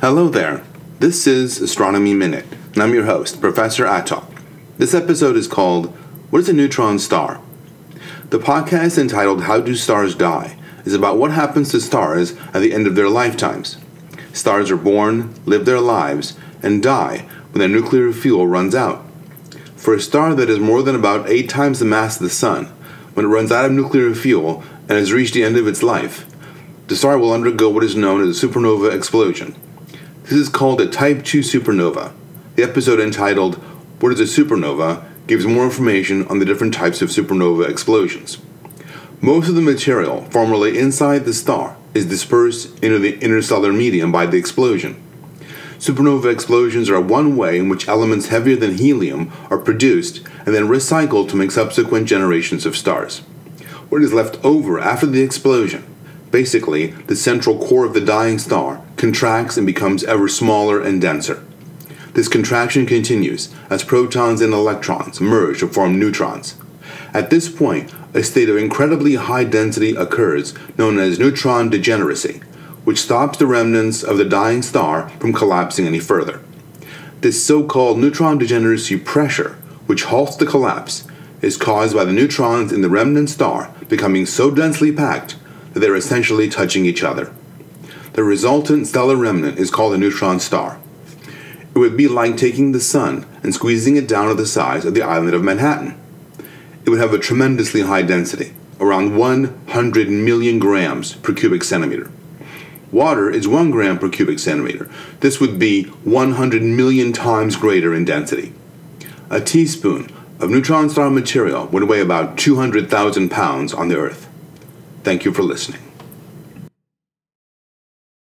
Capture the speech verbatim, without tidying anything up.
Hello there. This is Astronomy Minute, and I'm your host, Professor Atok. This episode is called, What is a Neutron Star? The podcast entitled How Do Stars Die is about what happens to stars at the end of their lifetimes. Stars are born, live their lives, and die when their nuclear fuel runs out. For a star that is more than about eight times the mass of the Sun, when it runs out of nuclear fuel and has reached the end of its life, the star will undergo what is known as a supernova explosion. This is called a Type two supernova. The episode entitled, What is a Supernova? Gives more information on the different types of supernova explosions. Most of the material formerly inside the star is dispersed into the interstellar medium by the explosion. Supernova explosions are one way in which elements heavier than helium are produced and then recycled to make subsequent generations of stars. What is left over after the explosion, basically the central core of the dying star, contracts and becomes ever smaller and denser. This contraction continues as protons and electrons merge to form neutrons. At this point, a state of incredibly high density occurs known as neutron degeneracy, which stops the remnants of the dying star from collapsing any further. This so-called neutron degeneracy pressure, which halts the collapse, is caused by the neutrons in the remnant star becoming so densely packed that they are essentially touching each other. The resultant stellar remnant is called a neutron star. It would be like taking the sun and squeezing it down to the size of the island of Manhattan. It would have a tremendously high density, around one hundred million grams per cubic centimeter. Water is one gram per cubic centimeter. This would be one hundred million times greater in density. A teaspoon of neutron star material would weigh about two hundred thousand pounds on the Earth. Thank you for listening.